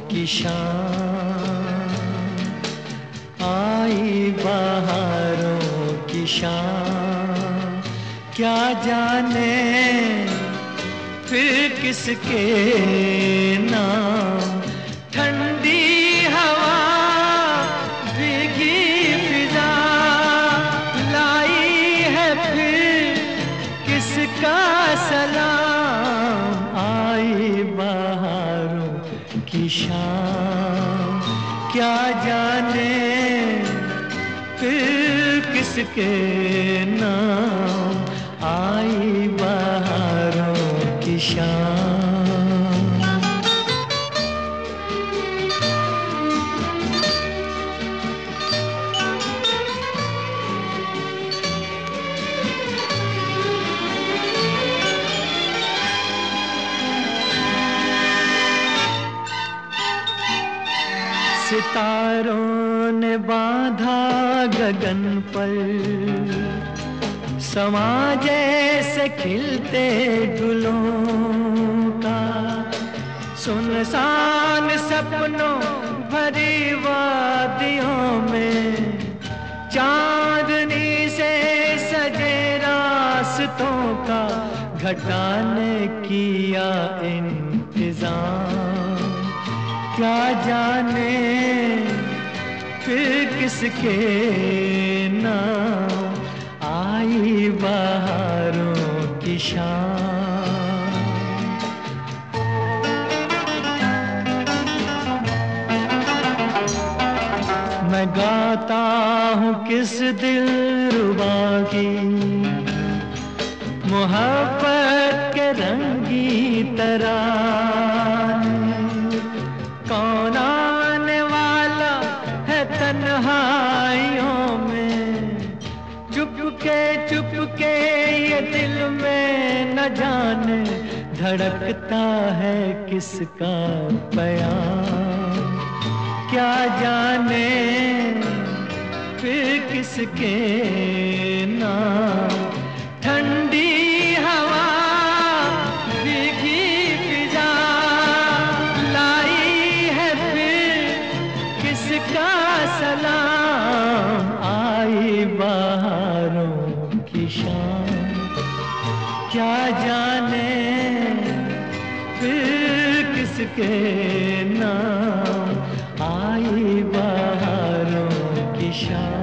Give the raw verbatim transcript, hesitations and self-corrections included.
की शाम, आई बहारों की शाम, क्या जाने फिर किसके नाम। ठंडी हवा भीगी फिजा लाई है फिर किसका सलाम। आई बहारों की शाम, क्या जाने फिर किसके नाम। आई बहारों की शाम। सितारों ने बांधा गगन पर, समा जैसे खिलते गुलों का। सुनसान सपनों भरी वादियों में, चांदनी से सजे रास्तों का। घटा ने किया इंतजाम, क्या जाने फिर किसके नाम। आई बहारों की शाम। मैं गाता हूँ किस दिलरुबा की, मोहब्बत के रंगी तराने। कौन आने वाला है तन्हाइयों में, चुपके चुपके ये दिल में न जाने धड़कता है किसका प्यार। क्या जाने फिर किसके नाम। ठंडी हवा भीगी फिजा लाई है फिर किसका सलाम। आई बहारों की शाम, क्या जाने फिर किसके नाम। आई बहारों की शाम।